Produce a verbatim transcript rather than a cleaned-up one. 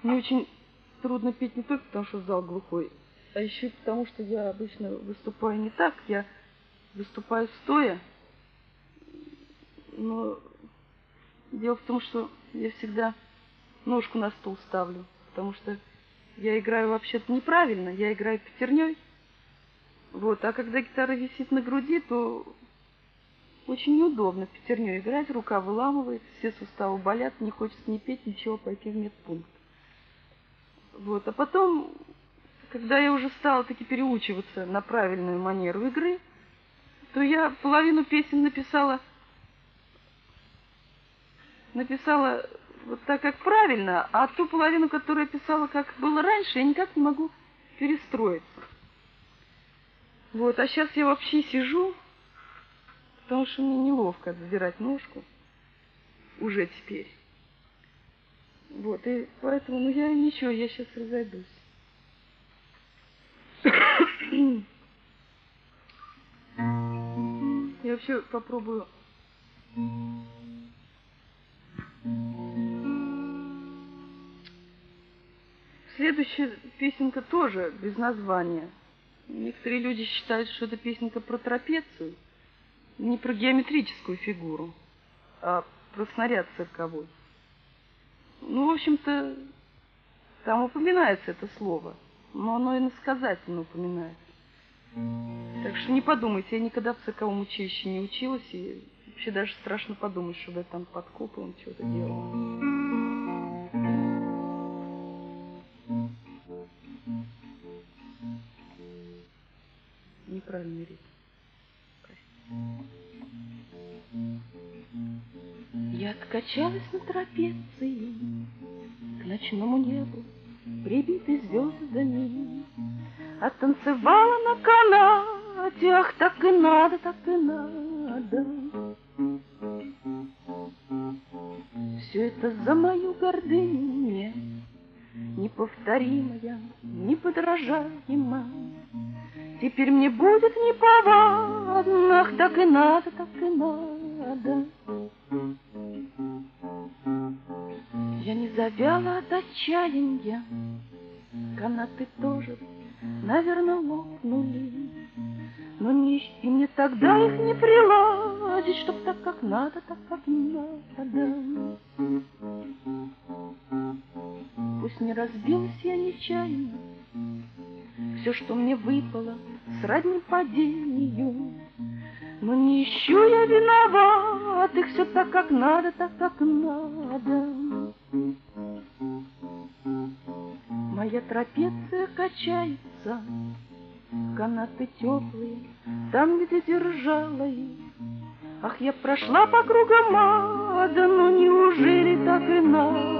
Мне очень трудно петь не только потому, что зал глухой, а еще и потому, что я обычно выступаю не так. Я выступаю стоя, но дело в том, что я всегда ножку на стул ставлю, потому что я играю вообще-то неправильно, я играю пятерней. Вот, а когда гитара висит на груди, то очень неудобно пятерней играть, рука выламывается, все суставы болят, не хочется ни петь, ничего, пойти в медпункт. Вот, а потом, когда я уже стала таки переучиваться на правильную манеру игры, то я половину песен написала, написала вот так, как правильно, а ту половину, которую я писала, как было раньше, я никак не могу перестроиться. Вот, а сейчас я вообще сижу, потому что мне неловко задирать ножку уже теперь. Вот, и поэтому, ну, я ничего, я сейчас разойдусь. Я вообще попробую. Следующая песенка тоже без названия. Некоторые люди считают, что это песенка про трапецию, не про геометрическую фигуру, а про снаряд цирковой. Ну, в общем-то, там упоминается это слово, но оно иносказательно упоминается. Так что не подумайте, я никогда в цирковом училище не училась, и вообще даже страшно подумать, чтобы я там под куполом что-то делала. Неправильный ритм. Я откачалась на трапеции к ночному небу, прибитой звездами, оттанцевала на канате, ах, так и надо, так и надо. Все это за мою гордыню мне, неповторимая, неподражаема. Теперь мне будет неповадно, ах, так и надо, так и надо. Я не завяла от отчаяния, канаты тоже, наверное, лопнули. Но не ищи мне тогда их не приладить, чтоб так, как надо, так, как надо. Пусть не разбилась я нечаянно, все, что мне выпало, сродни падению. Но не ищу я виноватых, все так, как надо, так, как надо. Моя трапеция качается, канаты теплые, там, где держала их. Ах, я прошла по кругам ада, но неужели так и надо?